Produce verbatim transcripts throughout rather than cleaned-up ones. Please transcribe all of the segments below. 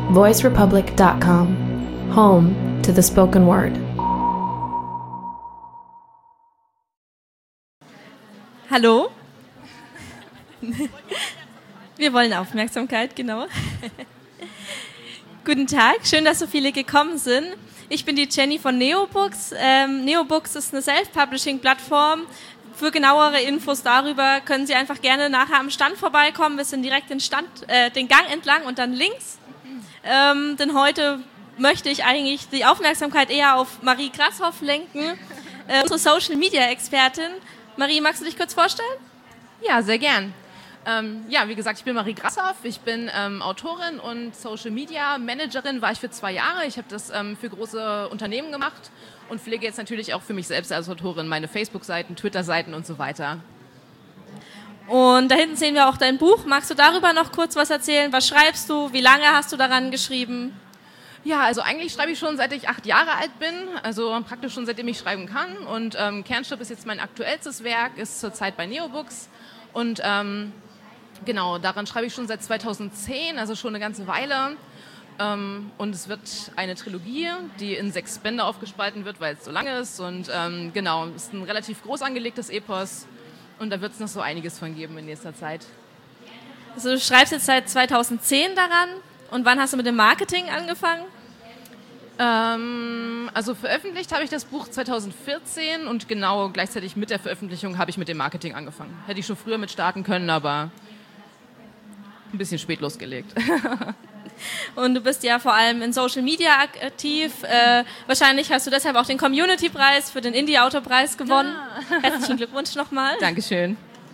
voice republic dot com, home to the spoken word. Hallo? Wir wollen Aufmerksamkeit, genau. Guten Tag, schön, dass so viele gekommen sind. Ich bin die Jenny von Neobooks. Ähm, Neobooks ist eine Self-Publishing-Plattform. Für genauere Infos darüber können Sie einfach gerne nachher am Stand vorbeikommen. Wir sind direkt den, Stand, äh, den Gang entlang und dann links. Ähm, denn heute möchte ich eigentlich die Aufmerksamkeit eher auf Marie Grasshoff lenken, äh, unsere Social-Media-Expertin. Marie, magst du dich kurz vorstellen? Ja, sehr gern. Ähm, ja, wie gesagt, ich bin Marie Grasshoff, ich bin ähm, Autorin und Social Media Managerin, war ich für zwei Jahre. Ich habe das ähm, für große Unternehmen gemacht und pflege jetzt natürlich auch für mich selbst als Autorin meine Facebook-Seiten, Twitter-Seiten und so weiter. Und da hinten sehen wir auch dein Buch. Magst du darüber noch kurz was erzählen? Was schreibst du? Wie lange hast du daran geschrieben? Ja, also eigentlich schreibe ich schon seit ich acht Jahre alt bin, also praktisch schon seitdem ich schreiben kann. Und ähm, Kernstück ist jetzt mein aktuellstes Werk, ist zurzeit bei Neobooks. Und ähm, genau, daran schreibe ich schon seit zweitausendzehn, also schon eine ganze Weile. Ähm, und es wird eine Trilogie, die in sechs Bände aufgespalten wird, weil es so lang ist. Und ähm, genau, es ist ein relativ groß angelegtes Epos. Und da wird es noch so einiges von geben in nächster Zeit. Also du schreibst jetzt seit zweitausendzehn daran. Und wann hast du mit dem Marketing angefangen? Ähm, also veröffentlicht habe ich das Buch zweitausendvierzehn und genau gleichzeitig mit der Veröffentlichung habe ich mit dem Marketing angefangen. Hätte ich schon früher mit starten können, aber ein bisschen spät losgelegt. Und du bist ja vor allem in Social Media aktiv. Äh, wahrscheinlich hast du deshalb auch den Community-Preis für den Indie-Autor-Preis gewonnen. Ja. Herzlichen Glückwunsch nochmal. Dankeschön.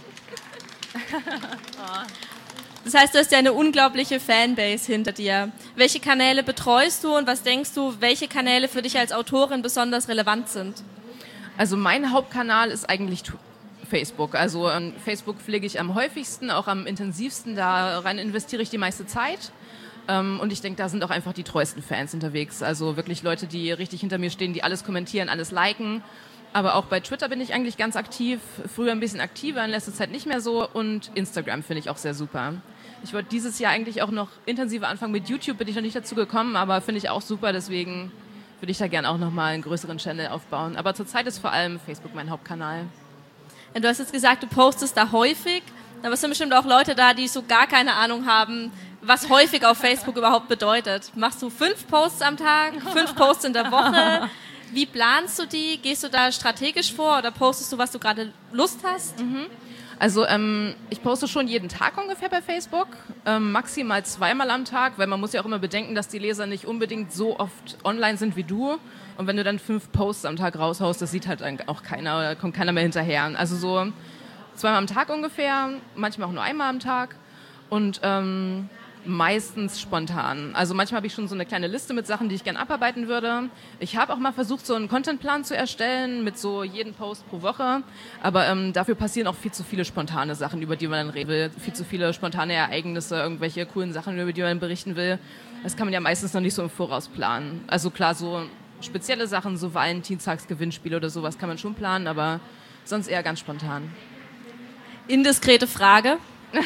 Das heißt, du hast ja eine unglaubliche Fanbase hinter dir. Welche Kanäle betreust du und was denkst du, welche Kanäle für dich als Autorin besonders relevant sind? Also mein Hauptkanal ist eigentlich Facebook. Also ähm, Facebook pflege ich am häufigsten, auch am intensivsten. Da rein investiere ich die meiste Zeit. Ähm, und ich denke, da sind auch einfach die treuesten Fans unterwegs. Also wirklich Leute, die richtig hinter mir stehen, die alles kommentieren, alles liken. Aber auch bei Twitter bin ich eigentlich ganz aktiv. Früher ein bisschen aktiver, in letzter Zeit nicht mehr so. Und Instagram finde ich auch sehr super. Ich wollte dieses Jahr eigentlich auch noch intensiver anfangen mit YouTube, bin ich noch nicht dazu gekommen, aber finde ich auch super, deswegen würde ich da gerne auch nochmal einen größeren Channel aufbauen. Aber zurzeit ist vor allem Facebook mein Hauptkanal. Ja, du hast jetzt gesagt, du postest da häufig, aber es sind bestimmt auch Leute da, die so gar keine Ahnung haben, was häufig auf Facebook überhaupt bedeutet. Machst du fünf Posts am Tag, fünf Posts in der Woche? Wie planst du die? Gehst du da strategisch vor oder postest du, was du gerade Lust hast? Mhm. Also ähm, ich poste schon jeden Tag ungefähr bei Facebook, ähm, maximal zweimal am Tag, weil man muss ja auch immer bedenken, dass die Leser nicht unbedingt so oft online sind wie du. Und wenn du dann fünf Posts am Tag raushaust, das sieht halt auch keiner, oder kommt keiner mehr hinterher. Also so zweimal am Tag ungefähr, manchmal auch nur einmal am Tag und ähm, meistens spontan. Also manchmal habe ich schon so eine kleine Liste mit Sachen, die ich gerne abarbeiten würde. Ich habe auch mal versucht, so einen Contentplan zu erstellen mit so jedem Post pro Woche, aber ähm, dafür passieren auch viel zu viele spontane Sachen, über die man dann reden will, viel zu viele spontane Ereignisse, irgendwelche coolen Sachen, über die man berichten will. Das kann man ja meistens noch nicht so im Voraus planen. Also klar, so spezielle Sachen, so Valentinstagsgewinnspiele oder sowas kann man schon planen, aber sonst eher ganz spontan. Indiskrete Frage.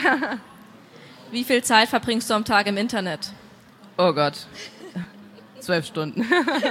Wie viel Zeit verbringst du am Tag im Internet? Oh Gott, zwölf Stunden.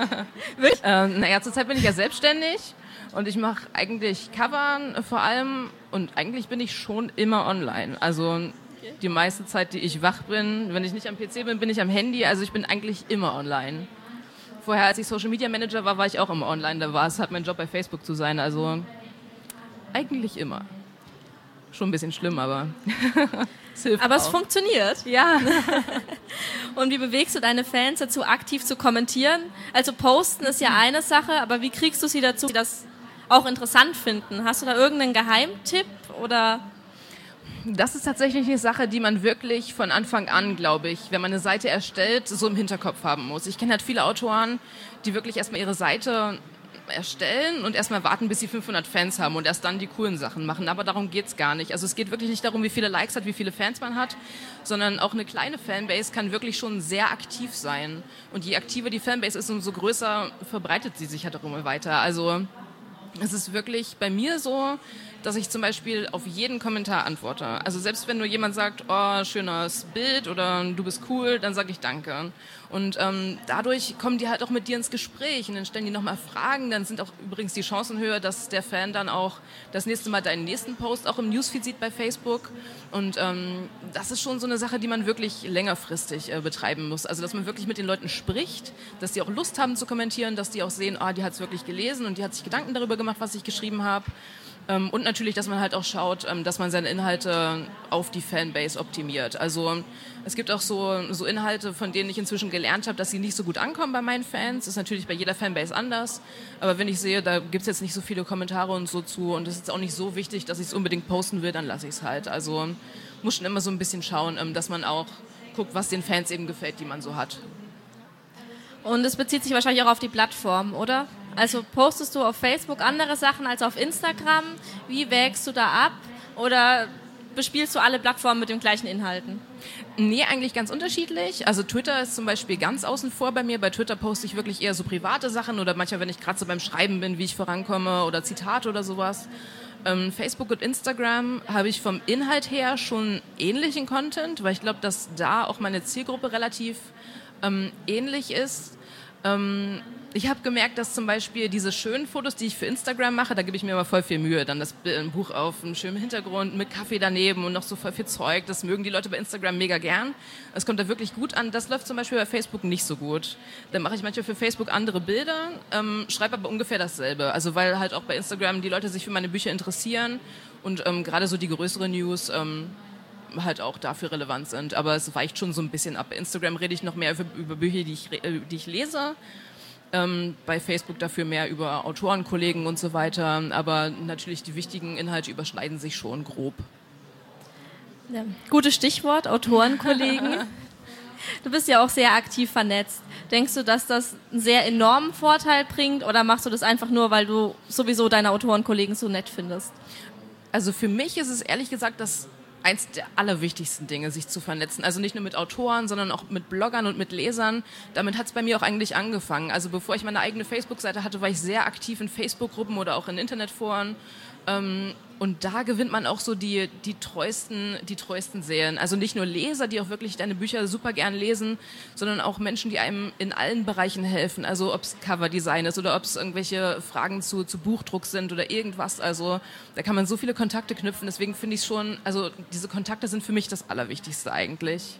ähm, naja, zurzeit bin ich ja selbstständig und ich mache eigentlich Covern vor allem und eigentlich bin ich schon immer online. Also die meiste Zeit, die ich wach bin, wenn ich nicht am P C bin, bin ich am Handy. Also ich bin eigentlich immer online. Vorher, als ich Social Media Manager war, war ich auch immer online. Da war es halt mein Job, bei Facebook zu sein. Also eigentlich immer. Schon ein bisschen schlimm, aber es hilft Aber auch. Es funktioniert. Ja. Und wie bewegst du deine Fans dazu, aktiv zu kommentieren? Also posten ist ja eine Sache, aber wie kriegst du sie dazu, die das auch interessant finden? Hast du da irgendeinen Geheimtipp oder? Das ist tatsächlich eine Sache, die man wirklich von Anfang an, glaube ich, wenn man eine Seite erstellt, so im Hinterkopf haben muss. Ich kenne halt viele Autoren, die wirklich erstmal ihre Seite erstellen und erstmal warten, bis sie fünfhundert Fans haben und erst dann die coolen Sachen machen. Aber darum geht's gar nicht. Also es geht wirklich nicht darum, wie viele Likes hat, wie viele Fans man hat, sondern auch eine kleine Fanbase kann wirklich schon sehr aktiv sein. Und je aktiver die Fanbase ist, umso größer verbreitet sie sich halt auch immer weiter. Also Es ist wirklich bei mir so, dass ich zum Beispiel auf jeden Kommentar antworte. Also selbst wenn nur jemand sagt, oh, schönes Bild oder du bist cool, dann sage ich Danke. Und ähm, dadurch kommen die halt auch mit dir ins Gespräch und dann stellen die nochmal Fragen. Dann sind auch übrigens die Chancen höher, dass der Fan dann auch das nächste Mal deinen nächsten Post auch im Newsfeed sieht bei Facebook. Und ähm, das ist schon so eine Sache, die man wirklich längerfristig äh, betreiben muss. Also dass man wirklich mit den Leuten spricht, dass die auch Lust haben zu kommentieren, dass die auch sehen, oh, die hat es wirklich gelesen und die hat sich Gedanken darüber gemacht, was ich geschrieben habe. Ähm, und natürlich, dass man halt auch schaut, ähm, dass man seine Inhalte auf die Fanbase optimiert. Also es gibt auch so, so Inhalte, von denen ich inzwischen gelernt habe, dass sie nicht so gut ankommen bei meinen Fans. Das ist natürlich bei jeder Fanbase anders. Aber wenn ich sehe, da gibt es jetzt nicht so viele Kommentare und so zu und es ist auch nicht so wichtig, dass ich es unbedingt posten will, dann lasse ich es halt. Also muss schon immer so ein bisschen schauen, ähm, dass man auch guckt, was den Fans eben gefällt, die man so hat. Und es bezieht sich wahrscheinlich auch auf die Plattform, oder? Also postest du auf Facebook andere Sachen als auf Instagram? Wie wägst du da ab? Oder bespielst du alle Plattformen mit den gleichen Inhalten? Nee, eigentlich ganz unterschiedlich. Also Twitter ist zum Beispiel ganz außen vor bei mir. Bei Twitter poste ich wirklich eher so private Sachen oder manchmal, wenn ich gerade so beim Schreiben bin, wie ich vorankomme oder Zitate oder sowas. Ähm, Facebook und Instagram habe ich vom Inhalt her schon ähnlichen Content, weil ich glaube, dass da auch meine Zielgruppe relativ ähm, ähnlich ist. Ähm, ich habe gemerkt, dass zum Beispiel diese schönen Fotos, die ich für Instagram mache, da gebe ich mir immer voll viel Mühe. Dann das ein Buch auf einem schönen Hintergrund mit Kaffee daneben und noch so voll viel Zeug. Das mögen die Leute bei Instagram mega gern. Es kommt da wirklich gut an. Das läuft zum Beispiel bei Facebook nicht so gut. Dann mache ich manchmal für Facebook andere Bilder, ähm, schreibe aber ungefähr dasselbe. Also weil halt auch bei Instagram die Leute sich für meine Bücher interessieren und ähm, gerade so die größeren News ähm, halt auch dafür relevant sind. Aber es weicht schon so ein bisschen ab. Bei Instagram rede ich noch mehr über, über Bücher, die ich, die ich lese. Ähm, bei Facebook dafür mehr über Autoren, Kollegen und so weiter. Aber natürlich die wichtigen Inhalte überschneiden sich schon grob. Ja, gutes Stichwort, Autoren, Kollegen. Du bist ja auch sehr aktiv vernetzt. Denkst du, dass das einen sehr enormen Vorteil bringt oder machst du das einfach nur, weil du sowieso deine Autorenkollegen so nett findest? Also für mich ist es ehrlich gesagt das eins der allerwichtigsten Dinge, sich zu vernetzen. Also nicht nur mit Autoren, sondern auch mit Bloggern und mit Lesern. Damit hat es bei mir auch eigentlich angefangen. Also bevor ich meine eigene Facebook-Seite hatte, war ich sehr aktiv in Facebook-Gruppen oder auch in Internetforen. Ähm, und da gewinnt man auch so die, die treuesten, die treuesten Seelen. Also nicht nur Leser, die auch wirklich deine Bücher super gern lesen, sondern auch Menschen, die einem in allen Bereichen helfen. Also ob es Coverdesign ist oder ob es irgendwelche Fragen zu, zu Buchdruck sind oder irgendwas. Also da kann man so viele Kontakte knüpfen. Deswegen finde ich schon, also diese Kontakte sind für mich das Allerwichtigste eigentlich.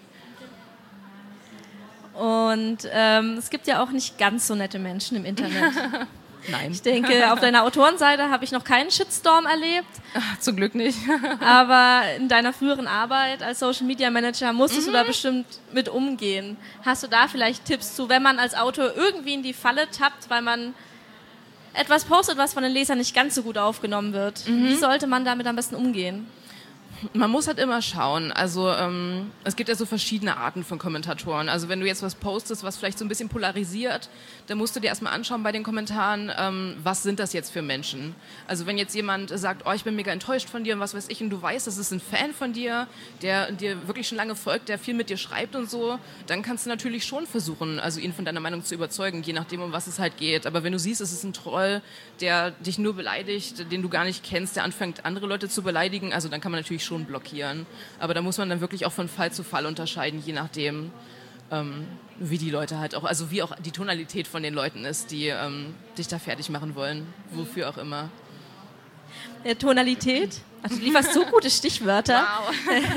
Und ähm, es gibt ja auch nicht ganz so nette Menschen im Internet. Nein. Ich denke, auf deiner Autorenseite habe ich noch keinen Shitstorm erlebt. Ach, zum Glück nicht. Aber in deiner früheren Arbeit als Social Media Manager musstest mhm. du da bestimmt mit umgehen. Hast du da vielleicht Tipps zu, wenn man als Autor irgendwie in die Falle tappt, weil man etwas postet, was von den Lesern nicht ganz so gut aufgenommen wird? Mhm. Wie sollte man damit am besten umgehen? Man muss halt immer schauen. Also ähm, es gibt ja so verschiedene Arten von Kommentatoren. Also wenn du jetzt was postest, was vielleicht so ein bisschen polarisiert, dann musst du dir erstmal anschauen bei den Kommentaren, ähm, was sind das jetzt für Menschen? Also wenn jetzt jemand sagt, oh, ich bin mega enttäuscht von dir und was weiß ich, und du weißt, das ist ein Fan von dir, der dir wirklich schon lange folgt, der viel mit dir schreibt und so, dann kannst du natürlich schon versuchen, also ihn von deiner Meinung zu überzeugen, je nachdem, um was es halt geht. Aber wenn du siehst, es ist ein Troll, der dich nur beleidigt, den du gar nicht kennst, der anfängt, andere Leute zu beleidigen, also dann kann man natürlich schon blockieren. Aber da muss man dann wirklich auch von Fall zu Fall unterscheiden, je nachdem, ähm, wie die Leute halt auch, also wie auch die Tonalität von den Leuten ist, die ähm, dich da fertig machen wollen, wofür auch immer. Ja, Tonalität? Also du lieferst so gute Stichwörter. Wow.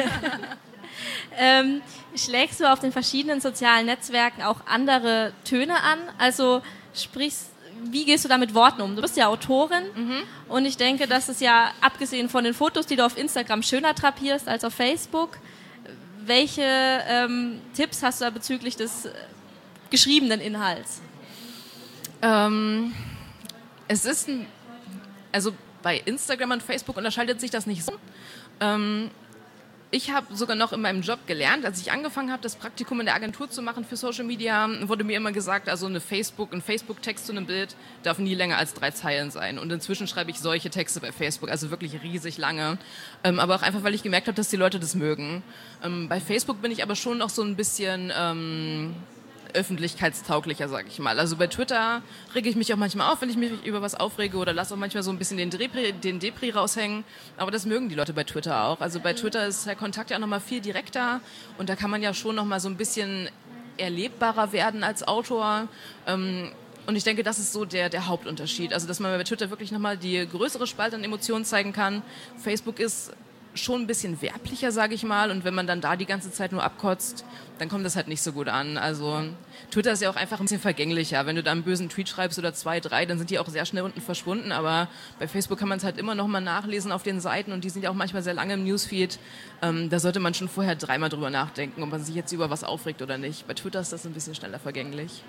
ähm, schlägst du auf den verschiedenen sozialen Netzwerken auch andere Töne an? Also sprichst Wie gehst du da mit Worten um? Du bist ja Autorin mhm. und ich denke, dass es ja, abgesehen von den Fotos, die du auf Instagram schöner drapierst als auf Facebook, welche ähm, Tipps hast du da bezüglich des äh, geschriebenen Inhalts? Ähm, es ist ein, also bei Instagram und Facebook unterscheidet sich das nicht so. Ähm, Ich habe sogar noch in meinem Job gelernt, als ich angefangen habe, das Praktikum in der Agentur zu machen für Social Media, wurde mir immer gesagt, also eine Facebook, ein Facebook-Text zu einem Bild darf nie länger als drei Zeilen sein. Und inzwischen schreibe ich solche Texte bei Facebook, also wirklich riesig lange. Ähm, aber auch einfach, weil ich gemerkt habe, dass die Leute das mögen. Ähm, bei Facebook bin ich aber schon noch so ein bisschen... Ähm, öffentlichkeitstauglicher, sag ich mal. Also bei Twitter rege ich mich auch manchmal auf, wenn ich mich über was aufrege oder lasse auch manchmal so ein bisschen den Depri, den Depri raushängen. Aber das mögen die Leute bei Twitter auch. Also bei Twitter ist der Kontakt ja auch nochmal viel direkter und da kann man ja schon nochmal so ein bisschen erlebbarer werden als Autor. Ähm, und ich denke, das ist so der, der Hauptunterschied. Also dass man bei Twitter wirklich nochmal die größere Spalte an Emotionen zeigen kann. Facebook ist schon ein bisschen werblicher, sage ich mal. Und wenn man dann da die ganze Zeit nur abkotzt, dann kommt das halt nicht so gut an. Also Twitter ist ja auch einfach ein bisschen vergänglicher. Wenn du da einen bösen Tweet schreibst oder zwei, drei, dann sind die auch sehr schnell unten verschwunden. Aber bei Facebook kann man es halt immer noch mal nachlesen auf den Seiten und die sind ja auch manchmal sehr lange im Newsfeed. Ähm, da sollte man schon vorher dreimal drüber nachdenken, ob man sich jetzt über was aufregt oder nicht. Bei Twitter ist das ein bisschen schneller vergänglich.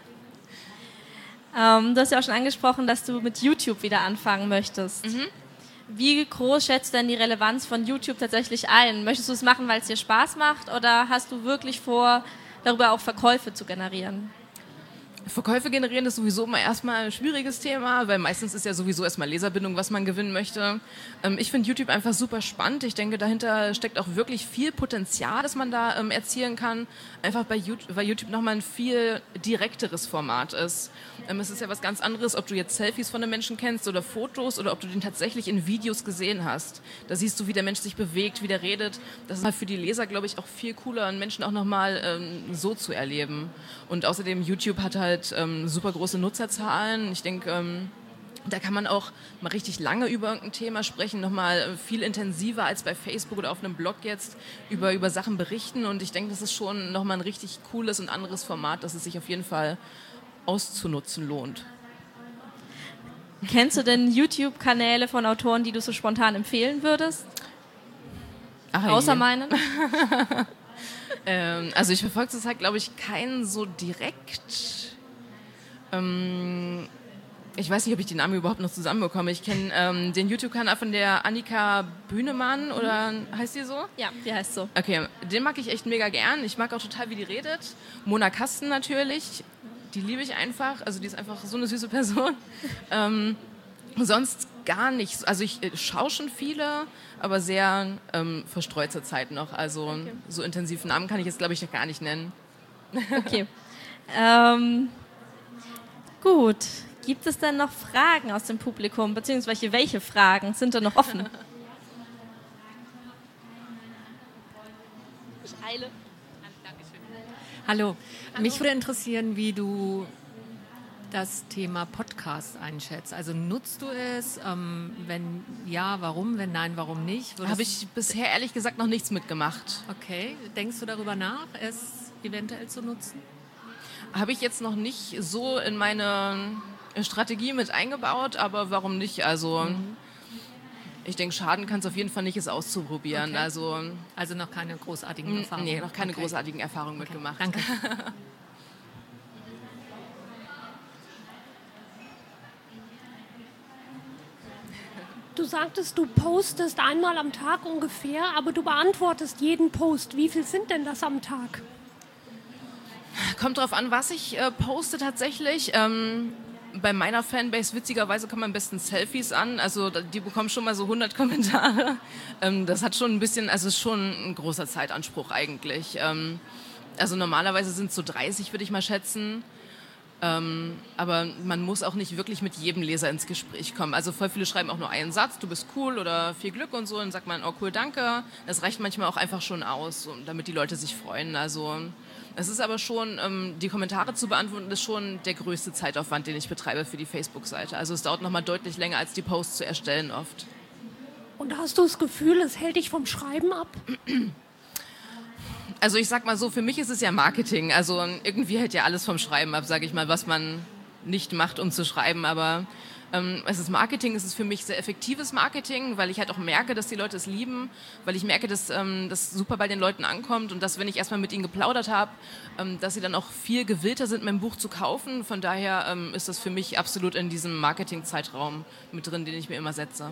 ähm, du hast ja auch schon angesprochen, dass du mit YouTube wieder anfangen möchtest. Mhm. Wie groß schätzt du denn die Relevanz von YouTube tatsächlich ein? Möchtest du es machen, weil es dir Spaß macht oder hast du wirklich vor, darüber auch Verkäufe zu generieren? Verkäufe generieren ist sowieso immer erstmal ein schwieriges Thema, weil meistens ist ja sowieso erstmal Leserbindung, was man gewinnen möchte. Ähm, ich finde YouTube einfach super spannend. Ich denke, dahinter steckt auch wirklich viel Potenzial, das man da ähm, erzielen kann. Einfach bei YouTube, weil YouTube nochmal ein viel direkteres Format ist. Ähm, es ist ja was ganz anderes, ob du jetzt Selfies von einem Menschen kennst oder Fotos oder ob du den tatsächlich in Videos gesehen hast. Da siehst du, wie der Mensch sich bewegt, wie der redet. Das ist halt für die Leser, glaube ich, auch viel cooler, einen Menschen auch nochmal ähm, so zu erleben. Und außerdem, YouTube hat halt ähm, super große Nutzerzahlen. Ich denke, ähm, da kann man auch mal richtig lange über irgendein Thema sprechen, nochmal viel intensiver als bei Facebook oder auf einem Blog jetzt über, über Sachen berichten. Und ich denke, das ist schon nochmal ein richtig cooles und anderes Format, das es sich auf jeden Fall auszunutzen lohnt. Kennst du denn YouTube-Kanäle von Autoren, die du so spontan empfehlen würdest? Ach, Außer je. meinen? ähm, also ich verfolge das halt, glaube ich, keinen so direkt. Ähm, ich weiß nicht, ob ich die Namen überhaupt noch zusammenbekomme. Ich kenne ähm, den YouTube-Kanal von der Annika Bühnemann, oder heißt die so? Ja, die heißt so. Okay, den mag ich echt mega gern. Ich mag auch total, wie die redet. Mona Kasten natürlich. Die liebe ich einfach. Also die ist einfach so eine süße Person. ähm, sonst gar nicht. Also ich äh, schaue schon viele, aber sehr ähm, verstreut zur Zeit noch. Also okay. So intensiven Namen kann ich jetzt, glaube ich, noch gar nicht nennen. Okay. ähm, gut. Gibt es denn noch Fragen aus dem Publikum? Beziehungsweise welche Fragen sind da noch offen? Ich eile. Hallo. Mich würde interessieren, wie du das Thema Podcast einschätzt. Also nutzt du es? Ähm, wenn ja, warum? Wenn nein, warum nicht? Habe ich bisher ehrlich gesagt noch nichts mitgemacht. Okay. Denkst du darüber nach, es eventuell zu nutzen? Habe ich jetzt noch nicht so in meine Strategie mit eingebaut, aber warum nicht? Also mhm. Ich denke, schaden kann es auf jeden Fall nicht, es auszuprobieren. Okay. Also, also noch keine großartigen Erfahrungen? Nee, noch keine okay. großartigen Erfahrungen okay. mitgemacht. Danke. Du sagtest, du postest einmal am Tag ungefähr, aber du beantwortest jeden Post. Wie viel sind denn das am Tag? Kommt drauf an, was ich äh, poste tatsächlich. Ähm, bei meiner Fanbase, witzigerweise, kommen am besten Selfies an. Also die bekommen schon mal so hundert Kommentare. Ähm, das hat schon ein bisschen, also ist schon ein großer Zeitanspruch eigentlich. Ähm, also normalerweise sind es so dreißig, würde ich mal schätzen. Ähm, aber man muss auch nicht wirklich mit jedem Leser ins Gespräch kommen. Also voll viele schreiben auch nur einen Satz, du bist cool oder viel Glück und so. Und dann sagt man, oh cool, danke. Das reicht manchmal auch einfach schon aus, damit die Leute sich freuen. Also es ist aber schon, ähm, die Kommentare zu beantworten, ist schon der größte Zeitaufwand, den ich betreibe für die Facebook-Seite. Also es dauert nochmal deutlich länger, als die Posts zu erstellen oft. Und hast du das Gefühl, es hält dich vom Schreiben ab? Also ich sag mal so, für mich ist es ja Marketing. Also irgendwie hält ja alles vom Schreiben ab, sage ich mal, was man nicht macht, um zu schreiben. Aber ähm, es ist Marketing, es ist für mich sehr effektives Marketing, weil ich halt auch merke, dass die Leute es lieben, weil ich merke, dass ähm, das super bei den Leuten ankommt und dass, wenn ich erstmal mit ihnen geplaudert habe, ähm, dass sie dann auch viel gewillter sind, mein Buch zu kaufen. Von daher ähm, ist das für mich absolut in diesem Marketing-Zeitraum mit drin, den ich mir immer setze.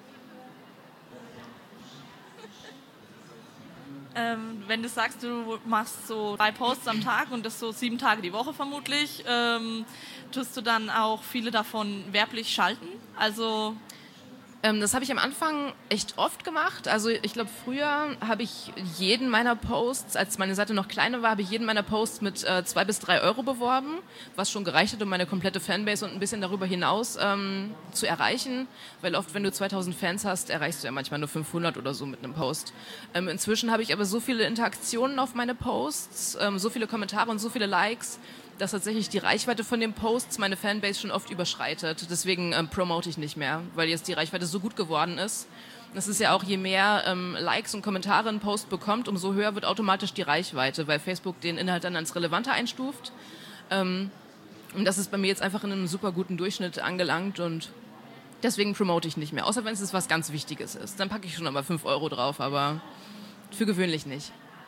Ähm, wenn du sagst, du machst so drei Posts am Tag und das so sieben Tage die Woche vermutlich, ähm, tust du dann auch viele davon werblich schalten? Also Ähm, das habe ich am Anfang echt oft gemacht. Also ich glaube, früher habe ich jeden meiner Posts, als meine Seite noch kleiner war, habe ich jeden meiner Posts mit äh, zwei bis drei Euro beworben, was schon gereicht hat, um meine komplette Fanbase und ein bisschen darüber hinaus ähm, zu erreichen. Weil oft, wenn du zweitausend Fans hast, erreichst du ja manchmal nur fünfhundert oder so mit einem Post. Ähm, inzwischen habe ich aber so viele Interaktionen auf meine Posts, ähm, so viele Kommentare und so viele Likes, dass tatsächlich die Reichweite von den Posts meine Fanbase schon oft überschreitet. Deswegen ähm, promote ich nicht mehr, weil jetzt die Reichweite so gut geworden ist. Das ist ja auch, je mehr ähm, Likes und Kommentare ein Post bekommt, umso höher wird automatisch die Reichweite, weil Facebook den Inhalt dann als relevanter einstuft. Ähm, und das ist bei mir jetzt einfach in einem super guten Durchschnitt angelangt und deswegen promote ich nicht mehr. Außer wenn es was ganz Wichtiges ist. Dann packe ich schon aber fünf Euro drauf, aber für gewöhnlich nicht.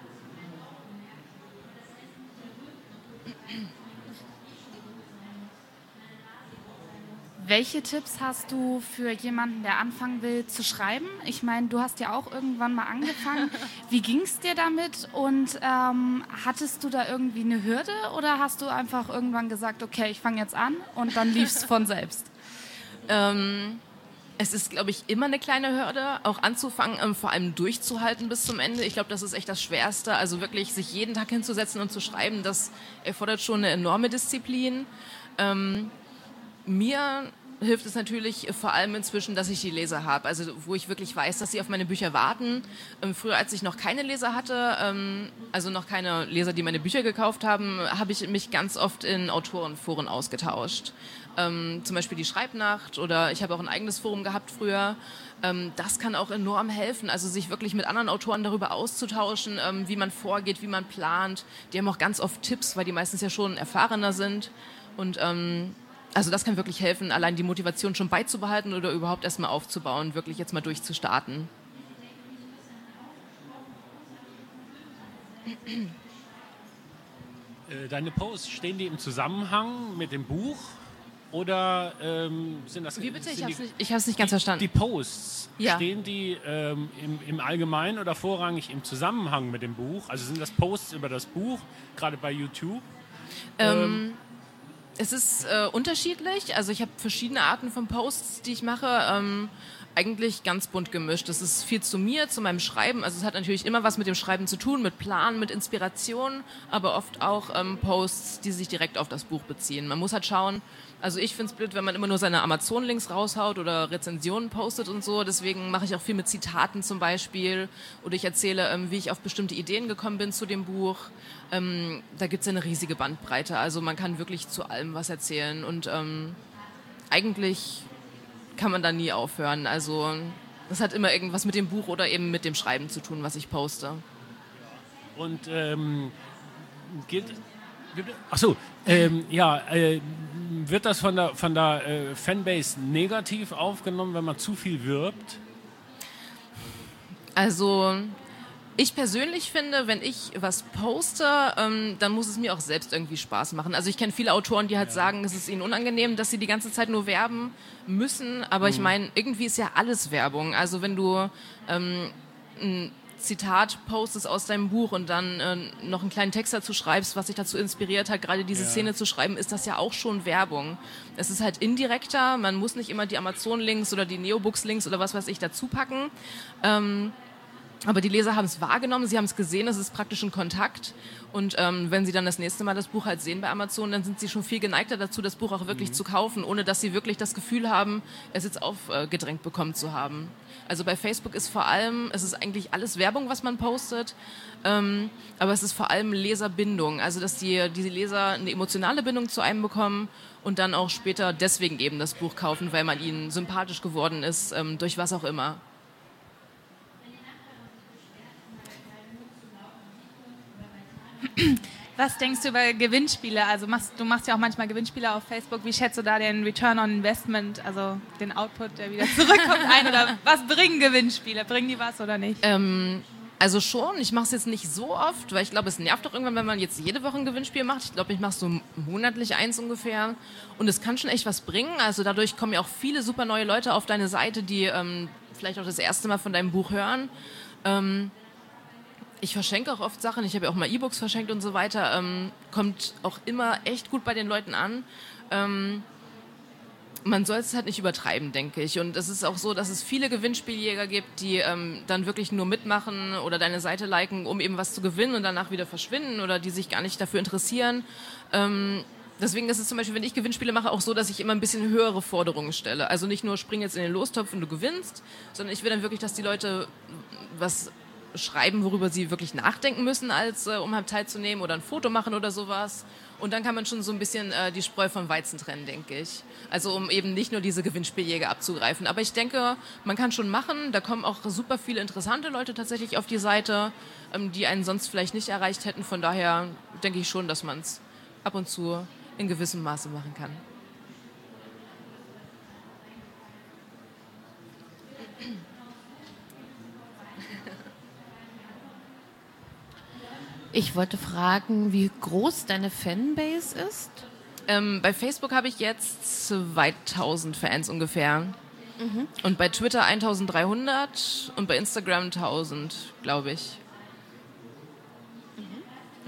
Welche Tipps hast du für jemanden, der anfangen will zu schreiben? Ich meine, du hast ja auch irgendwann mal angefangen. Wie ging es dir damit und ähm, hattest du da irgendwie eine Hürde oder hast du einfach irgendwann gesagt, okay, ich fange jetzt an und dann lief es von selbst? Ähm, es ist, glaube ich, immer eine kleine Hürde, auch anzufangen, ähm, vor allem durchzuhalten bis zum Ende. Ich glaube, das ist echt das Schwerste. Also wirklich sich jeden Tag hinzusetzen und zu schreiben, das erfordert schon eine enorme Disziplin. Ähm, Mir hilft es natürlich vor allem inzwischen, dass ich die Leser habe, also wo ich wirklich weiß, dass sie auf meine Bücher warten. Ähm, früher, als ich noch keine Leser hatte, ähm, also noch keine Leser, die meine Bücher gekauft haben, habe ich mich ganz oft in Autorenforen ausgetauscht. Ähm, zum Beispiel die Schreibnacht oder ich habe auch ein eigenes Forum gehabt früher. Ähm, das kann auch enorm helfen, also sich wirklich mit anderen Autoren darüber auszutauschen, ähm, wie man vorgeht, wie man plant. Die haben auch ganz oft Tipps, weil die meistens ja schon erfahrener sind und ähm, also das kann wirklich helfen, allein die Motivation schon beizubehalten oder überhaupt erstmal aufzubauen, wirklich jetzt mal durchzustarten. Deine Posts, stehen die im Zusammenhang mit dem Buch oder ähm, sind das... Wie bitte? Ich die, habe es nicht, ich hab's nicht ganz verstanden. Die Posts, ja. Stehen die ähm, im, im Allgemeinen oder vorrangig im Zusammenhang mit dem Buch? Also sind das Posts über das Buch, gerade bei YouTube? Ähm, Ähm, Es ist äh, unterschiedlich. Also ich habe verschiedene Arten von Posts, die ich mache. Ähm, eigentlich ganz bunt gemischt. Das ist viel zu mir, zu meinem Schreiben. Also es hat natürlich immer was mit dem Schreiben zu tun, mit Plan, mit Inspiration, aber oft auch ähm, Posts, die sich direkt auf das Buch beziehen. Man muss halt schauen, also ich finde es blöd, wenn man immer nur seine Amazon-Links raushaut oder Rezensionen postet und so. Deswegen mache ich auch viel mit Zitaten zum Beispiel. Oder ich erzähle, ähm, wie ich auf bestimmte Ideen gekommen bin zu dem Buch. Ähm, da gibt es eine riesige Bandbreite. Also man kann wirklich zu allem was erzählen. Und ähm, eigentlich kann man da nie aufhören. Also das hat immer irgendwas mit dem Buch oder eben mit dem Schreiben zu tun, was ich poste. Und ähm, gilt... Achso, ähm, ja, äh, wird das von der, von der äh, Fanbase negativ aufgenommen, wenn man zu viel wirbt? Also ich persönlich finde, wenn ich was poste, ähm, dann muss es mir auch selbst irgendwie Spaß machen. Also ich kenne viele Autoren, die halt ja. sagen, es ist ihnen unangenehm, dass sie die ganze Zeit nur werben müssen. Aber mhm. ich meine, irgendwie ist ja alles Werbung. Also wenn du ähm, ein Zitat postest aus deinem Buch und dann äh, noch einen kleinen Text dazu schreibst, was dich dazu inspiriert hat, gerade diese ja. Szene zu schreiben, ist das ja auch schon Werbung. Es ist halt indirekter, man muss nicht immer die Amazon-Links oder die Neobooks-Links oder was weiß ich dazu packen. Ähm, aber die Leser haben es wahrgenommen, sie haben es gesehen, es ist praktisch ein Kontakt. Und ähm, wenn sie dann das nächste Mal das Buch halt sehen bei Amazon, dann sind sie schon viel geneigter dazu, das Buch auch wirklich mhm. zu kaufen, ohne dass sie wirklich das Gefühl haben, es jetzt aufgedrängt äh, bekommen zu haben. Also bei Facebook ist vor allem, es ist eigentlich alles Werbung, was man postet, ähm, aber es ist vor allem Leserbindung, also dass die, die Leser eine emotionale Bindung zu einem bekommen und dann auch später deswegen eben das Buch kaufen, weil man ihnen sympathisch geworden ist, ähm, durch was auch immer. Was denkst du über Gewinnspiele? Also machst, du machst ja auch manchmal Gewinnspiele auf Facebook. Wie schätzt du da den Return on Investment, also den Output, der wieder zurückkommt, ein? Oder was bringen Gewinnspiele? Bringen die was oder nicht? Ähm, also schon. Ich mache es jetzt nicht so oft, weil ich glaube, es nervt doch irgendwann, wenn man jetzt jede Woche ein Gewinnspiel macht. Ich glaube, ich mache so monatlich eins ungefähr. Und es kann schon echt was bringen. Also dadurch kommen ja auch viele super neue Leute auf deine Seite, die ähm, vielleicht auch das erste Mal von deinem Buch hören. Ähm, Ich verschenke auch oft Sachen, ich habe ja auch mal E-Books verschenkt und so weiter, ähm, kommt auch immer echt gut bei den Leuten an. Ähm, man soll es halt nicht übertreiben, denke ich. Und es ist auch so, dass es viele Gewinnspieljäger gibt, die ähm, dann wirklich nur mitmachen oder deine Seite liken, um eben was zu gewinnen und danach wieder verschwinden oder die sich gar nicht dafür interessieren. Ähm, deswegen ist es zum Beispiel, wenn ich Gewinnspiele mache, auch so, dass ich immer ein bisschen höhere Forderungen stelle. Also nicht nur spring jetzt in den Lostopf und du gewinnst, sondern ich will dann wirklich, dass die Leute was schreiben, worüber sie wirklich nachdenken müssen, als äh, um halt teilzunehmen oder ein Foto machen oder sowas. Und dann kann man schon so ein bisschen äh, die Spreu vom Weizen trennen, denke ich. Also um eben nicht nur diese Gewinnspieljäger abzugreifen. Aber ich denke, man kann schon machen. Da kommen auch super viele interessante Leute tatsächlich auf die Seite, ähm, die einen sonst vielleicht nicht erreicht hätten. Von daher denke ich schon, dass man es ab und zu in gewissem Maße machen kann. Ich wollte fragen, wie groß deine Fanbase ist? Ähm, bei Facebook habe ich jetzt zweitausend Fans ungefähr. Mhm. Und bei Twitter eintausenddreihundert und bei Instagram tausend, glaube ich. Mhm.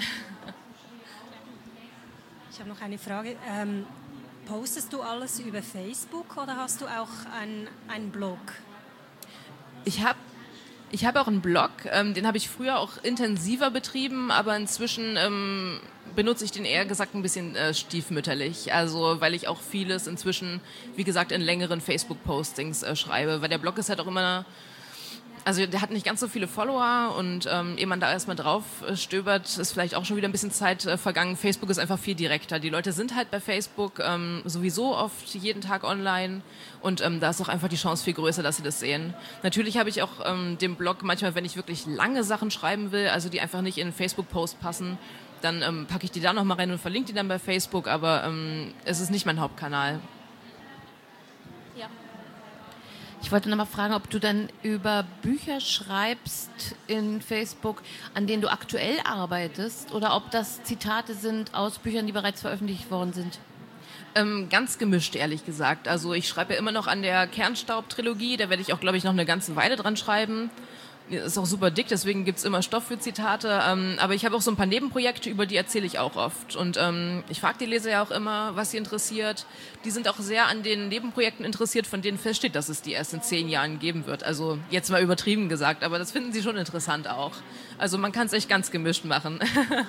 Ich habe noch eine Frage. Ähm, postest du alles über Facebook oder hast du auch ein, einen Blog? Ich habe Ich habe auch einen Blog, ähm, den habe ich früher auch intensiver betrieben, aber inzwischen ähm, benutze ich den eher gesagt ein bisschen äh, stiefmütterlich. Also weil ich auch vieles inzwischen, wie gesagt, in längeren Facebook-Postings äh, schreibe. Weil der Blog ist halt auch immer, also der hat nicht ganz so viele Follower und ähm, ehe man da erstmal drauf äh, stöbert, ist vielleicht auch schon wieder ein bisschen Zeit äh, vergangen. Facebook ist einfach viel direkter. Die Leute sind halt bei Facebook ähm, sowieso oft jeden Tag online und ähm, da ist auch einfach die Chance viel größer, dass sie das sehen. Natürlich habe ich auch ähm, den Blog manchmal, wenn ich wirklich lange Sachen schreiben will, also die einfach nicht in einen Facebook-Post passen, dann ähm, packe ich die da nochmal rein und verlinke die dann bei Facebook, aber ähm, es ist nicht mein Hauptkanal. Ja. Ich wollte noch mal fragen, ob du dann über Bücher schreibst in Facebook, an denen du aktuell arbeitest, oder ob das Zitate sind aus Büchern, die bereits veröffentlicht worden sind? Ähm, ganz gemischt, ehrlich gesagt. Also ich schreibe ja immer noch an der Kernstaub-Trilogie, da werde ich auch, glaube ich, noch eine ganze Weile dran schreiben. Ist auch super dick, deswegen gibt's immer Stoff für Zitate. Ähm, aber ich habe auch so ein paar Nebenprojekte, über die erzähle ich auch oft. Und ähm, ich frage die Leser ja auch immer, was sie interessiert. Die sind auch sehr an den Nebenprojekten interessiert, von denen feststeht, dass es die erst in zehn Jahren geben wird. Also jetzt mal übertrieben gesagt, aber das finden sie schon interessant auch. Also man kann es echt ganz gemischt machen.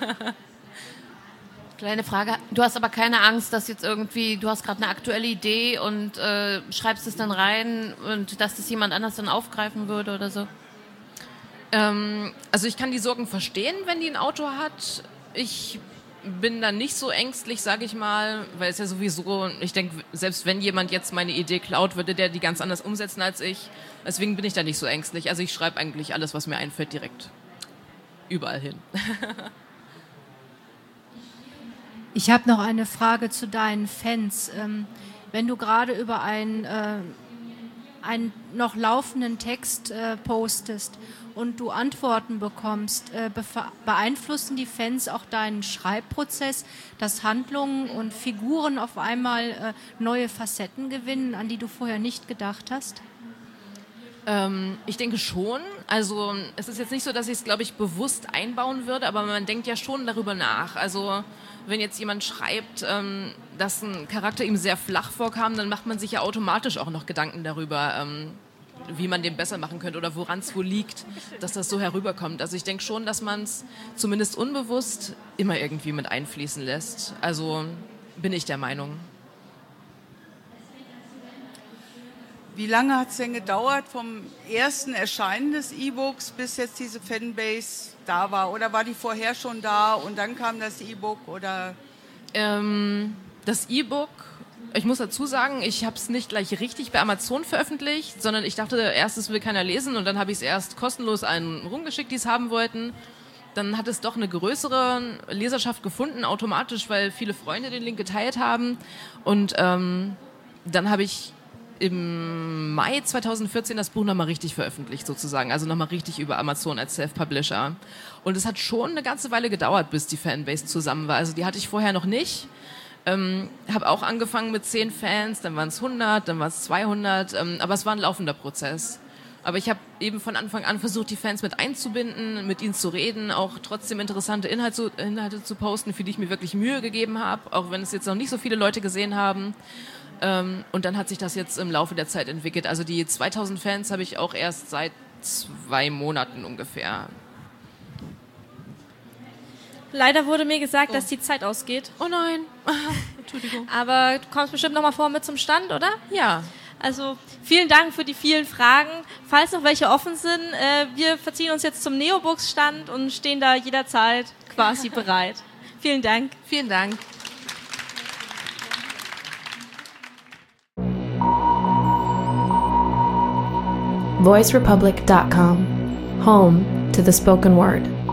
Kleine Frage, du hast aber keine Angst, dass jetzt irgendwie, du hast gerade eine aktuelle Idee und äh, schreibst es dann rein und dass das jemand anders dann aufgreifen würde oder so? Ähm, also ich kann die Sorgen verstehen, wenn die ein Autor hat. Ich bin dann nicht so ängstlich, sage ich mal, weil es ja sowieso, ich denke, selbst wenn jemand jetzt meine Idee klaut, würde der die ganz anders umsetzen als ich. Deswegen bin ich da nicht so ängstlich. Also ich schreibe eigentlich alles, was mir einfällt, direkt überall hin. Ich habe noch eine Frage zu deinen Fans. Ähm, wenn du gerade über ein äh, einen noch laufenden Text äh, postest und du Antworten bekommst, äh, beeinflussen die Fans auch deinen Schreibprozess, dass Handlungen und Figuren auf einmal äh, neue Facetten gewinnen, an die du vorher nicht gedacht hast? Ähm, ich denke schon. Also es ist jetzt nicht so, dass ich es, glaube ich, bewusst einbauen würde, aber man denkt ja schon darüber nach. Also wenn jetzt jemand schreibt, ähm, dass ein Charakter ihm sehr flach vorkam, dann macht man sich ja automatisch auch noch Gedanken darüber, ähm, wie man den besser machen könnte oder woran es wohl liegt, dass das so herüberkommt. Also ich denke schon, dass man es zumindest unbewusst immer irgendwie mit einfließen lässt. Also bin ich der Meinung. Wie lange hat es denn gedauert vom ersten Erscheinen des E-Books, bis jetzt diese Fanbase da war? Oder war die vorher schon da und dann kam das E-Book? Oder? Ähm, das E-Book, ich muss dazu sagen, ich habe es nicht gleich richtig bei Amazon veröffentlicht, sondern ich dachte, erstes will keiner lesen und dann habe ich es erst kostenlos einen rumgeschickt, die es haben wollten. Dann hat es doch eine größere Leserschaft gefunden, automatisch, weil viele Freunde den Link geteilt haben. Und ähm, dann habe ich im Mai zweitausendvierzehn das Buch nochmal richtig veröffentlicht sozusagen, also nochmal richtig über Amazon als Self-Publisher. Und es hat schon eine ganze Weile gedauert, bis die Fanbase zusammen war. Also die hatte ich vorher noch nicht. Ähm, habe auch angefangen mit zehn Fans, dann waren es hundert, dann waren es zweihundert, ähm, aber es war ein laufender Prozess. Aber ich habe eben von Anfang an versucht, die Fans mit einzubinden, mit ihnen zu reden, auch trotzdem interessante Inhalte zu, Inhalte zu posten, für die ich mir wirklich Mühe gegeben habe, auch wenn es jetzt noch nicht so viele Leute gesehen haben. Ähm, und dann hat sich das jetzt im Laufe der Zeit entwickelt. Also die zweitausend Fans habe ich auch erst seit zwei Monaten ungefähr. Leider wurde mir gesagt, oh. dass die Zeit ausgeht. Oh nein. Entschuldigung. Aber du kommst bestimmt noch mal vor mit zum Stand, oder? Ja. Also vielen Dank für die vielen Fragen. Falls noch welche offen sind, äh, wir verziehen uns jetzt zum Neobooks-Stand und stehen da jederzeit quasi bereit. Vielen Dank. Vielen Dank. voice republic dot com, home to the spoken word.